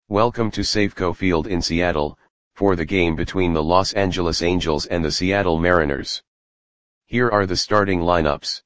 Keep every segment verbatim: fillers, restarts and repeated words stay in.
Welcome to Safeco Field in Seattle, for the game between the Los Angeles Angels and the Seattle Mariners. Here are the starting lineups.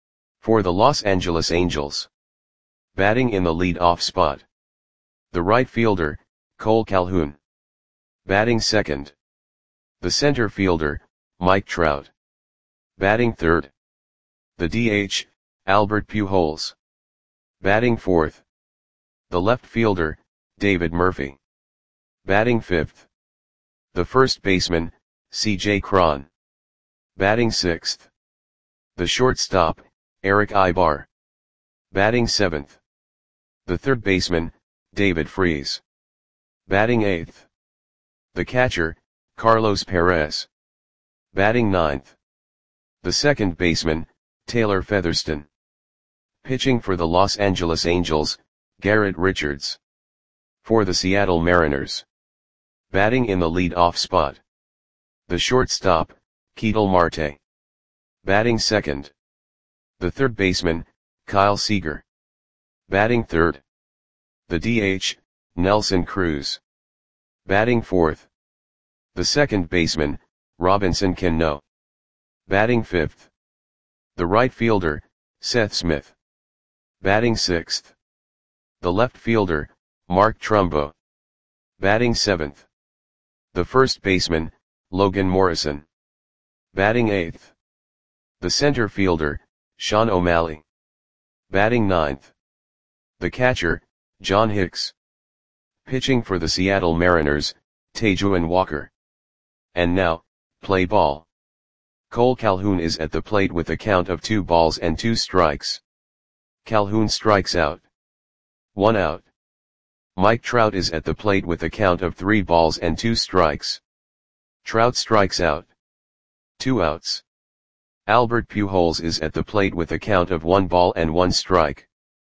For the Los Angeles Angels. Batting in the lead-off spot. The right fielder, Cole Calhoun. Batting second. The center fielder, Mike Trout. Batting third. The D H, Albert Pujols. Batting fourth. The left fielder, David Murphy. Batting fifth. The first baseman, C J Cron. Batting sixth. The shortstop, Erick Aybar. Batting seventh. The third baseman, David Freese. Batting eighth. The catcher, Carlos Perez. Batting ninth. The second baseman, Taylor Featherston. Pitching for the Los Angeles Angels, Garrett Richards. For the Seattle Mariners. Batting in the lead-off spot. The shortstop, Ketel Marte. Batting second. The third baseman, Kyle Seager. Batting third. The D H, Nelson Cruz. Batting fourth. The second baseman, Robinson Cano. Batting fifth. The right fielder, Seth Smith. Batting sixth. The left fielder, Mark Trumbo. Batting seventh. The first baseman, Logan Morrison. Batting eighth. The center fielder, Sean O'Malley. Batting ninth. The catcher, John Hicks. Pitching for the Seattle Mariners, Taijuan Walker. And now, play ball. Cole Calhoun is at the plate with a count of two balls and two strikes. Calhoun strikes out. One out. Mike Trout is at the plate with a count of three balls and two strikes. Trout strikes out. Two outs. Albert Pujols is at the plate with a count of one ball and one strike.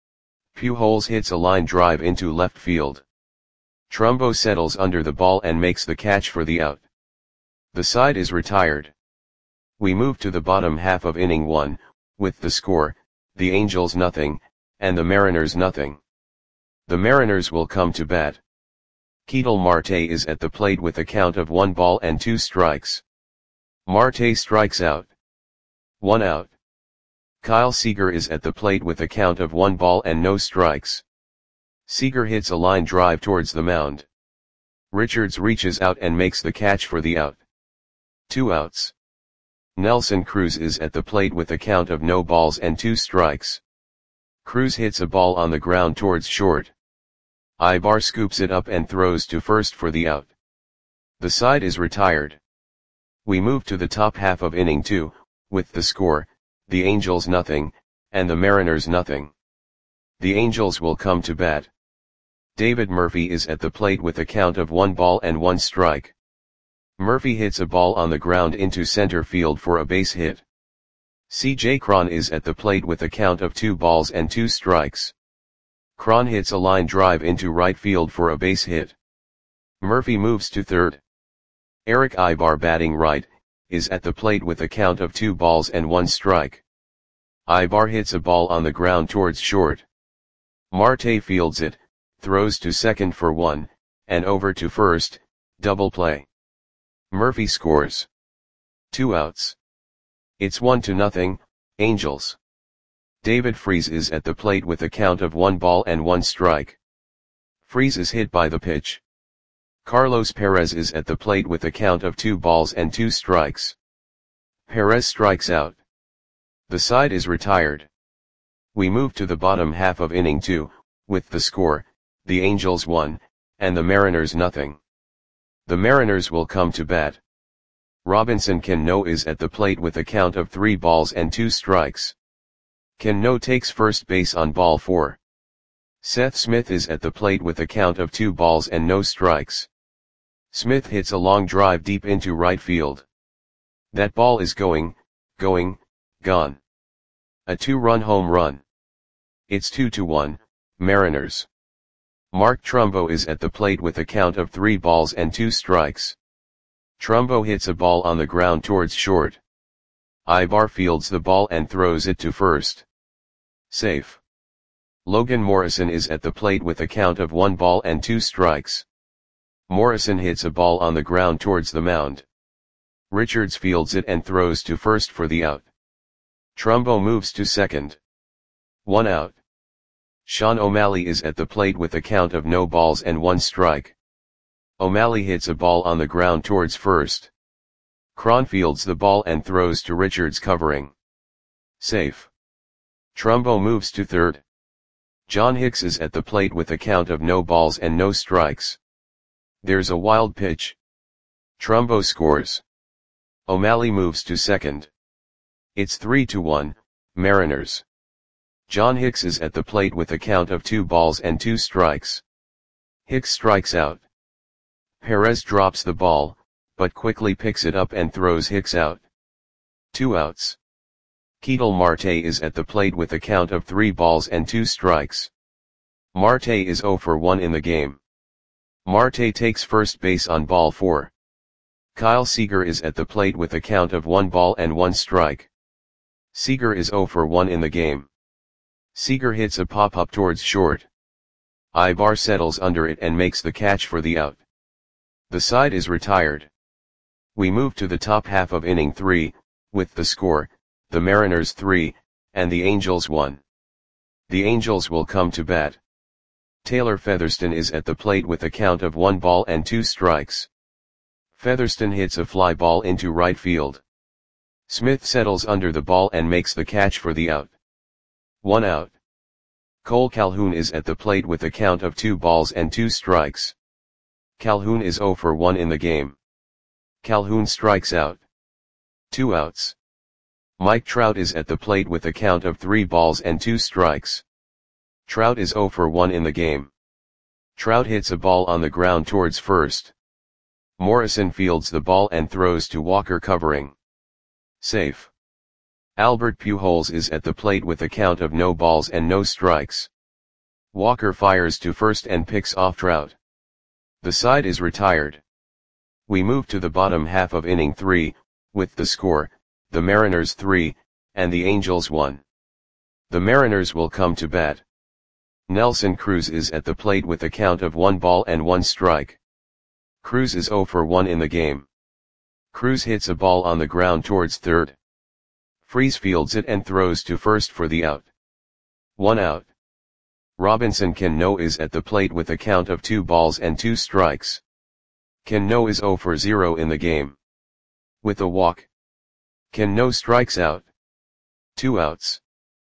Pujols hits a line drive into left field. Trumbo settles under the ball and makes the catch for the out. The side is retired. We move to the bottom half of inning one, with the score, the Angels nothing, and the Mariners nothing. The Mariners will come to bat. Ketel Marte is at the plate with a count of one ball and two strikes. Marte strikes out. One out. Kyle Seager is at the plate with a count of one ball and no strikes. Seager hits a line drive towards the mound. Richards reaches out and makes the catch for the out. Two outs. Nelson Cruz is at the plate with a count of no balls and two strikes. Cruz hits a ball on the ground towards short. Aybar scoops it up and throws to first for the out. The side is retired. We move to the top half of inning two, with the score, the Angels nothing, and the Mariners nothing. The Angels will come to bat. David Murphy is at the plate with a count of one ball and one strike. Murphy hits a ball on the ground into center field for a base hit. C J Cron is at the plate with a count of two balls and two strikes. Cron hits a line drive into right field for a base hit. Murphy moves to third. Erick Aybar, batting right, is at the plate with a count of two balls and one strike. Aybar hits a ball on the ground towards short. Marte fields it, throws to second for one, and over to first, double play. Murphy scores. Two outs. It's one to nothing, Angels. David Freese is at the plate with a count of one ball and one strike. Freese is hit by the pitch. Carlos Perez is at the plate with a count of two balls and two strikes. Perez strikes out. The side is retired. We move to the bottom half of inning two, with the score, the Angels one, and the Mariners nothing. The Mariners will come to bat. Robinson Cano is at the plate with a count of three balls and two strikes. Cano takes first base on ball four. Seth Smith is at the plate with a count of two balls and no strikes. Smith hits a long drive deep into right field. That ball is going, going, gone. A two-run home run. It's two to one, Mariners. Mark Trumbo is at the plate with a count of three balls and two strikes. Trumbo hits a ball on the ground towards short. Aybar fields the ball and throws it to first. Safe. Logan Morrison is at the plate with a count of one ball and two strikes. Morrison hits a ball on the ground towards the mound. Richards fields it and throws to first for the out. Trumbo moves to second. One out. Sean O'Malley is at the plate with a count of no balls and one strike. O'Malley hits a ball on the ground towards first. Cron fields the ball and throws to Richards covering. Safe. Trumbo moves to third. John Hicks is at the plate with a count of no balls and no strikes. There's a wild pitch. Trumbo scores. O'Malley moves to second. It's three to one, Mariners. John Hicks is at the plate with a count of two balls and two strikes. Hicks strikes out. Perez drops the ball, but quickly picks it up and throws Hicks out. Two outs. Ketel Marte is at the plate with a count of three balls and two strikes. Marte is zero for one in the game. Marte takes first base on ball four. Kyle Seager is at the plate with a count of one ball and one strike. Seager is zero for one in the game. Seager hits a pop-up towards short. Ibar settles under it and makes the catch for the out. The side is retired. We move to the top half of inning three, with the score, the Mariners three, and the Angels one. The Angels will come to bat. Taylor Featherston is at the plate with a count of one ball and two strikes. Featherston hits a fly ball into right field. Smith settles under the ball and makes the catch for the out. One out. Cole Calhoun is at the plate with a count of two balls and two strikes. Calhoun is zero for one in the game. Calhoun strikes out. Two outs. Mike Trout is at the plate with a count of three balls and two strikes. Trout is zero for one in the game. Trout hits a ball on the ground towards first. Morrison fields the ball and throws to Walker covering. Safe. Albert Pujols is at the plate with a count of no balls and no strikes. Walker fires to first and picks off Trout. The side is retired. We move to the bottom half of inning three, with the score, the Mariners three, and the Angels one. The Mariners will come to bat. Nelson Cruz is at the plate with a count of one ball and one strike. Cruz is zero for one in the game. Cruz hits a ball on the ground towards third. Freese fields it and throws to first for the out. One out. Robinson Cano is at the plate with a count of two balls and two strikes. Cano is zero for zero in the game. With a walk. Cano strikes out. Two outs.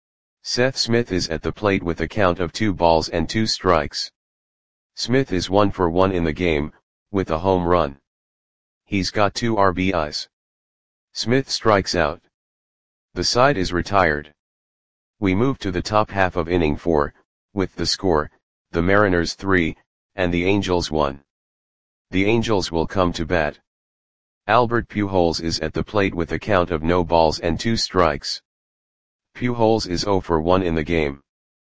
Seth Smith is at the plate with a count of two balls and two strikes. Smith is one for one in the game, with a home run. He's got two R B Is. Smith strikes out. The side is retired. We move to the top half of inning four, with the score, the Mariners three, and the Angels one. The Angels will come to bat. Albert Pujols is at the plate with a count of no balls and two strikes. Pujols is zero for one in the game.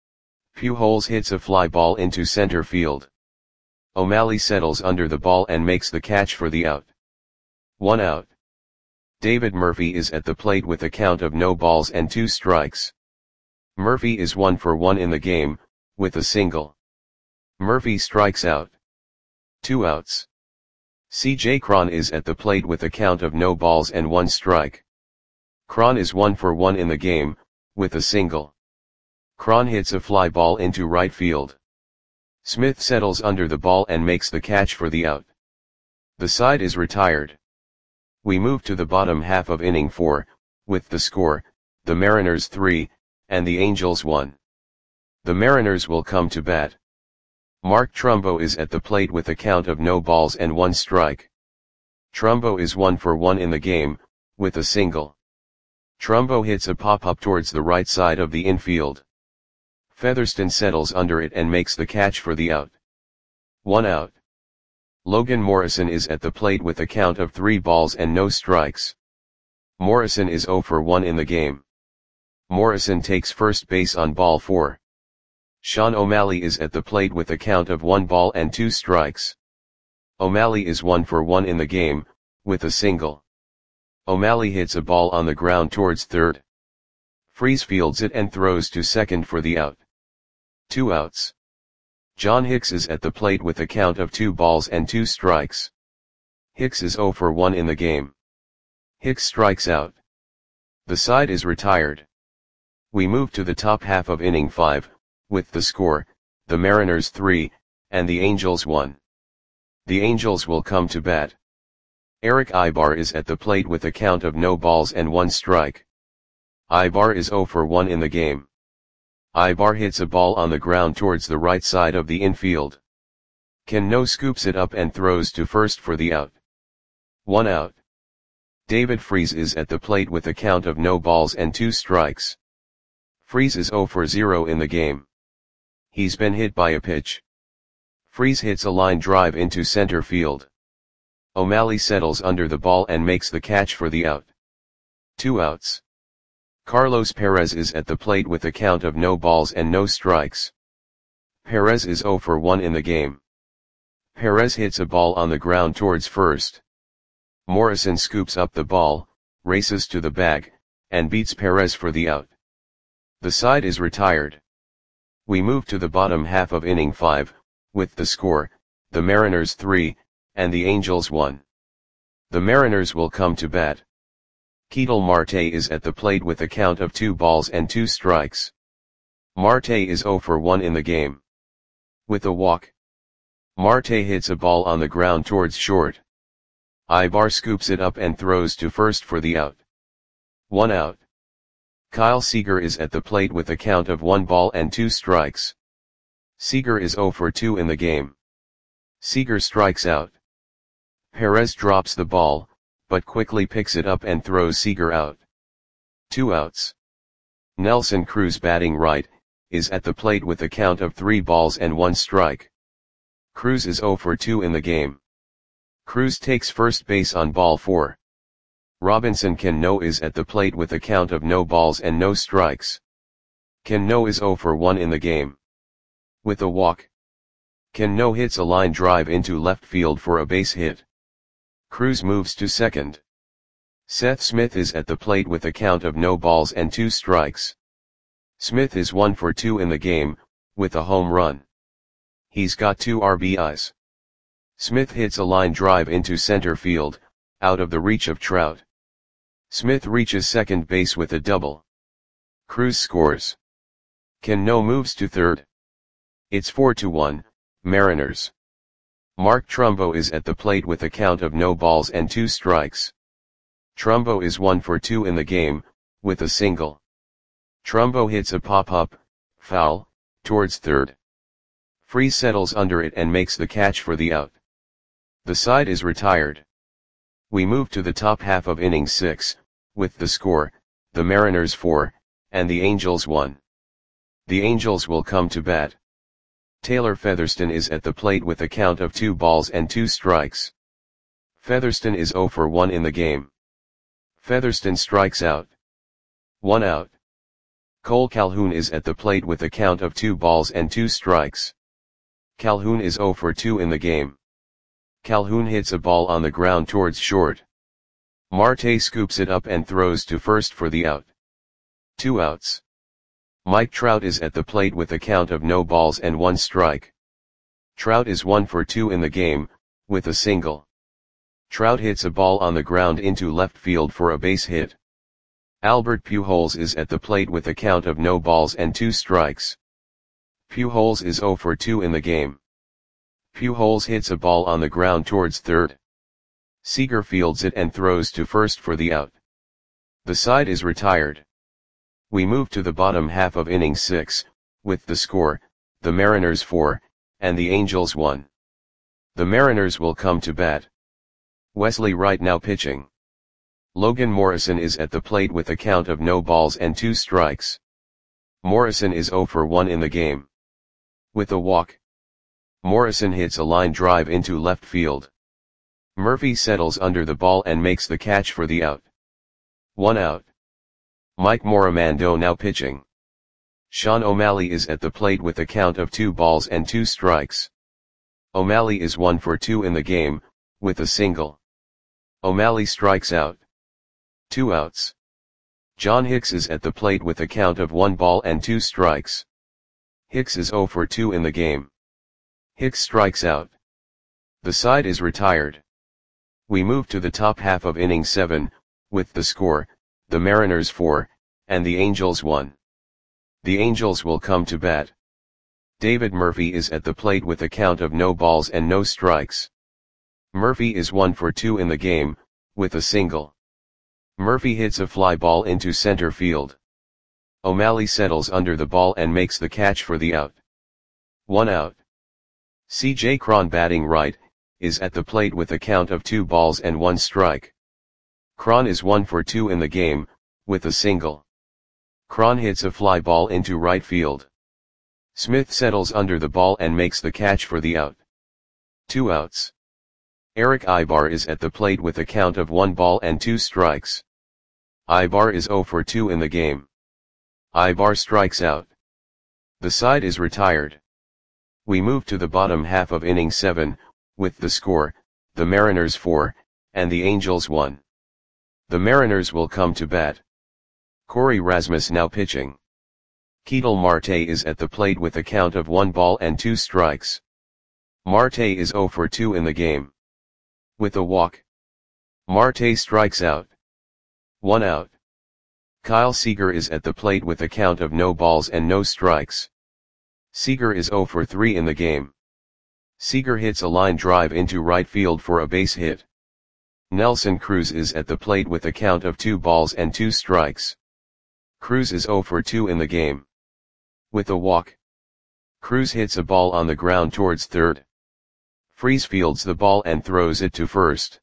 Pujols hits a fly ball into center field. O'Malley settles under the ball and makes the catch for the out. One out. David Murphy is at the plate with a count of no balls and two strikes. Murphy is one for one in the game, with a single. Murphy strikes out. Two outs. C J Cron is at the plate with a count of no balls and one strike. Cron is one for one in the game, with a single. Cron hits a fly ball into right field. Smith settles under the ball and makes the catch for the out. The side is retired. We move to the bottom half of inning four, with the score, the Mariners three, and the Angels one. The Mariners will come to bat. Mark Trumbo is at the plate with a count of no balls and one strike. Trumbo is one for one in the game, with a single. Trumbo hits a pop-up towards the right side of the infield. Featherston settles under it and makes the catch for the out. One out. Logan Morrison is at the plate with a count of three balls and no strikes. Morrison is zero for one in the game. Morrison takes first base on ball four. Sean O'Malley is at the plate with a count of one ball and two strikes. O'Malley is one for one in the game, with a single. O'Malley hits a ball on the ground towards third. Freese fields it and throws to second for the out. Two outs. John Hicks is at the plate with a count of two balls and two strikes. Hicks is oh for one in the game. Hicks strikes out. The side is retired. We move to the top half of inning five, with the score, the Mariners three, and the Angels one. The Angels will come to bat. Eric Ibar is at the plate with a count of no balls and one strike. Ibar is oh for one in the game. Ibar hits a ball on the ground towards the right side of the infield. Cano scoops it up and throws to first for the out. One out. David Freese is at the plate with a count of no balls and two strikes. Freese is oh for zero in the game. He's been hit by a pitch. Freese hits a line drive into center field. O'Malley settles under the ball and makes the catch for the out. Two outs. Carlos Perez is at the plate with a count of no balls and no strikes. Perez is oh for one in the game. Perez hits a ball on the ground towards first. Morrison scoops up the ball, races to the bag, and beats Perez for the out. The side is retired. We move to the bottom half of inning five, with the score, the Mariners three, and the Angels one. The Mariners will come to bat. Ketel Marte is at the plate with a count of two balls and two strikes. Marte is oh for one in the game. With a walk. Marte hits a ball on the ground towards short. Ibar scoops it up and throws to first for the out. One out. Kyle Seager is at the plate with a count of one ball and two strikes. Seager is oh for two in the game. Seager strikes out. Perez drops the ball, but quickly picks it up and throws Seager out. Two outs. Nelson Cruz, batting right, is at the plate with a count of three balls and one strike. Cruz is oh for two in the game. Cruz takes first base on ball four. Robinson Cano is at the plate with a count of no balls and no strikes. Cano is oh for one in the game. With a walk. Cano hits a line drive into left field for a base hit. Cruz moves to second. Seth Smith is at the plate with a count of no balls and two strikes. Smith is one for two in the game, with a home run. He's got two R B Is. Smith hits a line drive into center field, out of the reach of Trout. Smith reaches second base with a double. Cruz scores. Cano moves to third. It's four to one, Mariners. Mark Trumbo is at the plate with a count of no balls and two strikes. Trumbo is one for two in the game, with a single. Trumbo hits a pop-up, foul, towards third. Freese settles under it and makes the catch for the out. The side is retired. We move to the top half of inning six, with the score, the Mariners four, and the Angels one. The Angels will come to bat. Taylor Featherston is at the plate with a count of two balls and two strikes. Featherston is oh for one in the game. Featherston strikes out. One out. Cole Calhoun is at the plate with a count of two balls and two strikes. Calhoun is oh for two in the game. Calhoun hits a ball on the ground towards short. Marte scoops it up and throws to first for the out. Two outs. Mike Trout is at the plate with a count of no balls and one strike. Trout is one for two in the game, with a single. Trout hits a ball on the ground into left field for a base hit. Albert Pujols is at the plate with a count of no balls and two strikes. Pujols is oh for two in the game. Pujols hits a ball on the ground towards third. Seager fields it and throws to first for the out. The side is retired. We move to the bottom half of inning six, with the score, the Mariners four, and the Angels one. The Mariners will come to bat. Wesley Wright now pitching. Logan Morrison is at the plate with a count of no balls and two strikes. Morrison is oh for one in the game. With a walk. Morrison hits a line drive into left field. Murphy settles under the ball and makes the catch for the out. One out. Mike Morimando now pitching. Sean O'Malley is at the plate with a count of two balls and two strikes. O'Malley is one for two in the game, with a single. O'Malley strikes out. Two outs. John Hicks is at the plate with a count of one ball and two strikes. Hicks is zero for two in the game. Hicks strikes out. The side is retired. We move to the top half of inning seven, with the score, the Mariners four, and the Angels one. The Angels will come to bat. David Murphy is at the plate with a count of no balls and no strikes. Murphy is one for two in the game, with a single. Murphy hits a fly ball into center field. O'Malley settles under the ball and makes the catch for the out. One out. C J Cron, batting right, is at the plate with a count of two balls and one strike. Cron is one for two in the game, with a single. Cron hits a fly ball into right field. Smith settles under the ball and makes the catch for the out. Two outs. Eric Ibar is at the plate with a count of one ball and two strikes. Ibar is zero for two in the game. Ibar strikes out. The side is retired. We move to the bottom half of inning seven, with the score, the Mariners four, and the Angels one. The Mariners will come to bat. Corey Rasmus now pitching. Ketel Marte is at the plate with a count of one ball and two strikes. Marte is zero for two in the game. With a walk. Marte strikes out. One out. Kyle Seager is at the plate with a count of no balls and no strikes. Seager is zero for three in the game. Seager hits a line drive into right field for a base hit. Nelson Cruz is at the plate with a count of two balls and two strikes. Cruz is zero for two in the game. With a walk. Cruz hits a ball on the ground towards third. Freese fields the ball and throws it to first.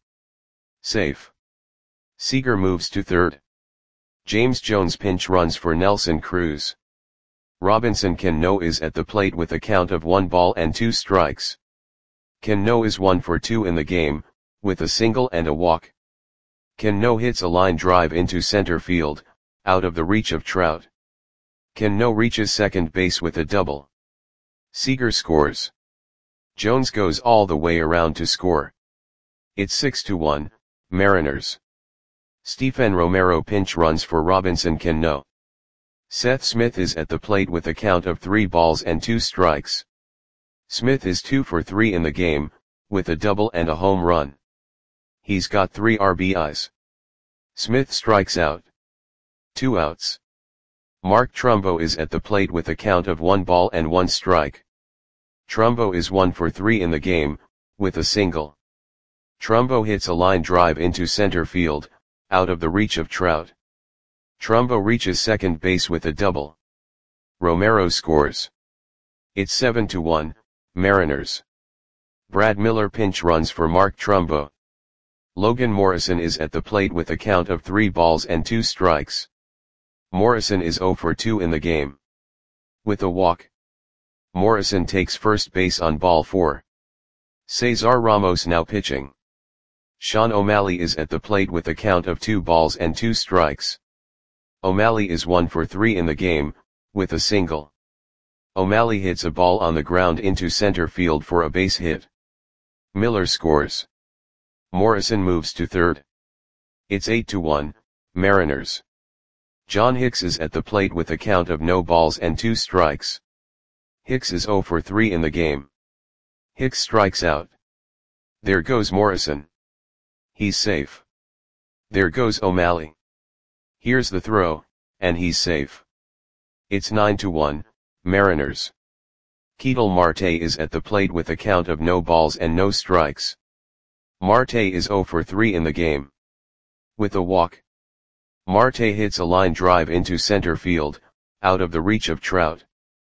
Safe. Seager moves to third. James Jones pinch runs for Nelson Cruz. Robinson Cano is at the plate with a count of one ball and two strikes. Cano is one for two in the game, with a single and a walk. Cano hits a line drive into center field, out of the reach of Trout. Cano reaches second base with a double. Seager scores. Jones goes all the way around to score. It's six to one, Mariners. Stephen Romero pinch runs for Robinson Cano. Seth Smith is at the plate with a count of three balls and two strikes. Smith is two for three in the game, with a double and a home run. He's got three R B Is. Smith strikes out. Two outs. Mark Trumbo is at the plate with a count of one ball and one strike. Trumbo is one for three in the game, with a single. Trumbo hits a line drive into center field, out of the reach of Trout. Trumbo reaches second base with a double. Romero scores. It's seven to one, Mariners. Brad Miller pinch runs for Mark Trumbo. Logan Morrison is at the plate with a count of three balls and two strikes. Morrison is zero for two in the game. With a walk. Morrison takes first base on ball four. Cesar Ramos now pitching. Sean O'Malley is at the plate with a count of two balls and two strikes. O'Malley is one for three in the game, with a single. O'Malley hits a ball on the ground into center field for a base hit. Miller scores. Morrison moves to third. It's eight to one, Mariners. John Hicks is at the plate with a count of no balls and two strikes. Hicks is zero for three in the game. Hicks strikes out. There goes Morrison. He's safe. There goes O'Malley. Here's the throw, and he's safe. It's nine to one, Mariners. Ketel Marte is at the plate with a count of no balls and no strikes. Marte is zero for three in the game. With a walk. Marte hits a line drive into center field, out of the reach of Trout.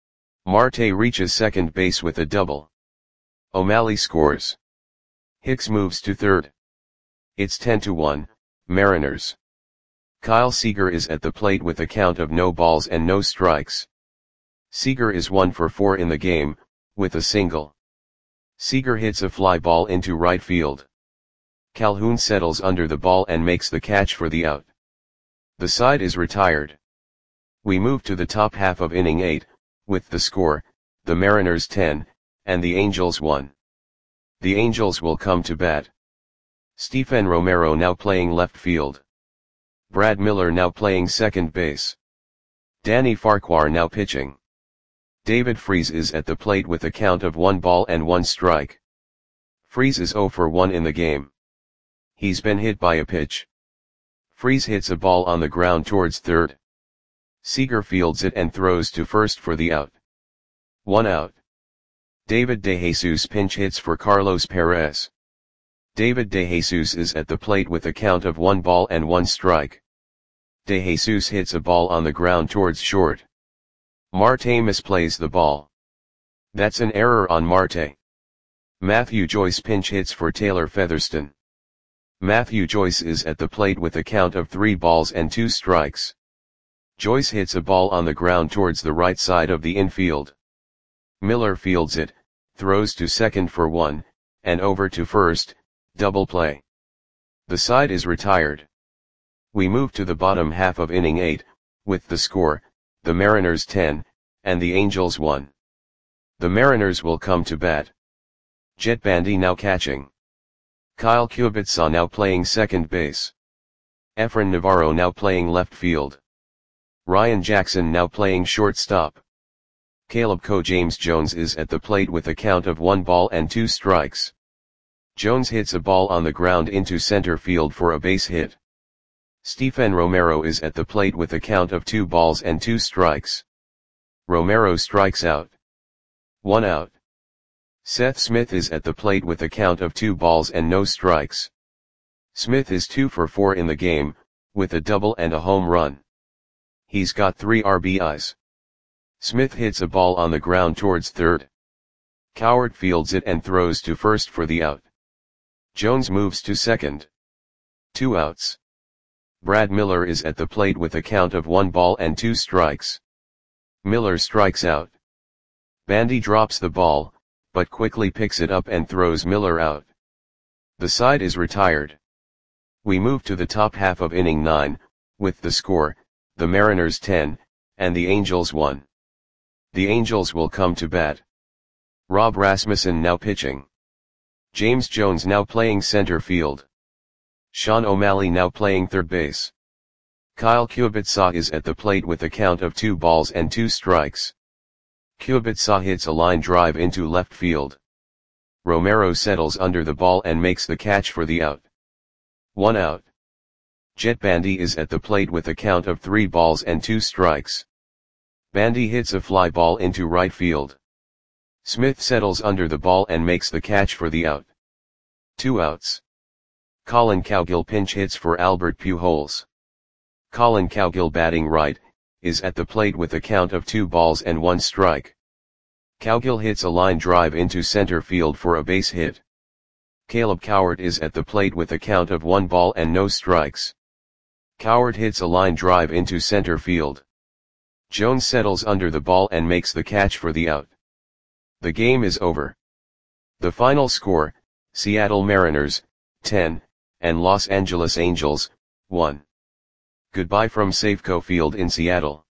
Marte reaches second base with a double. O'Malley scores. Hicks moves to third. It's ten to one, Mariners. Kyle Seager is at the plate with a count of no balls and no strikes. Seager is one for four in the game, with a single. Seager hits a fly ball into right field. Calhoun settles under the ball and makes the catch for the out. The side is retired. We move to the top half of inning eight, with the score, the Mariners ten, and the Angels one. The Angels will come to bat. Stephen Romero now playing left field. Brad Miller now playing second base. Danny Farquhar now pitching. David Freese is at the plate with a count of one ball and one strike. Freese is zero for one in the game. He's been hit by a pitch. Freese hits a ball on the ground towards third. Seager fields it and throws to first for the out. One out. David DeJesus pinch hits for Carlos Perez. David DeJesus is at the plate with a count of one ball and one strike. DeJesus hits a ball on the ground towards short. Marte misplays the ball. That's an error on Marte. Matthew Joyce pinch hits for Taylor Featherston. Matthew Joyce is at the plate with a count of three balls and two strikes. Joyce hits a ball on the ground towards the right side of the infield. Miller fields it, throws to second for one, and over to first, double play. The side is retired. We move to the bottom half of inning eight, with the score, the Mariners ten, and the Angels one. The Mariners will come to bat. Jet Bandy now catching. Kyle Kubica now playing second base. Efrain Navarro now playing left field. Ryan Jackson now playing shortstop. Caleb Co James Jones is at the plate with a count of one ball and two strikes. Jones hits a ball on the ground into center field for a base hit. Stephen Romero is at the plate with a count of two balls and two strikes. Romero strikes out. One out. Seth Smith is at the plate with a count of two balls and no strikes. Smith is two for four in the game, with a double and a home run. He's got three R B Is. Smith hits a ball on the ground towards third. Coward fields it and throws to first for the out. Jones moves to second. Two outs. Brad Miller is at the plate with a count of one ball and two strikes. Miller strikes out. Bandy drops the ball, but quickly picks it up and throws Miller out. The side is retired. We move to the top half of inning nine, with the score, the Mariners ten, and the Angels one. The Angels will come to bat. Rob Rasmussen now pitching. James Jones now playing center field. Sean O'Malley now playing third base. Kyle Kubica is at the plate with a count of two balls and two strikes. Kubica hits a line drive into left field. Romero settles under the ball and makes the catch for the out. One out. Jet Bandy is at the plate with a count of three balls and two strikes. Bandy hits a fly ball into right field. Smith settles under the ball and makes the catch for the out. Two outs. Colin Cowgill pinch hits for Albert Pujols. Colin Cowgill batting right, is at the plate with a count of two balls and one strike. Cowgill hits a line drive into center field for a base hit. Caleb Coward is at the plate with a count of one ball and no strikes. Coward hits a line drive into center field. Jones settles under the ball and makes the catch for the out. The game is over. The final score, Seattle Mariners, ten, and Los Angeles Angels, one. Goodbye from Safeco Field in Seattle.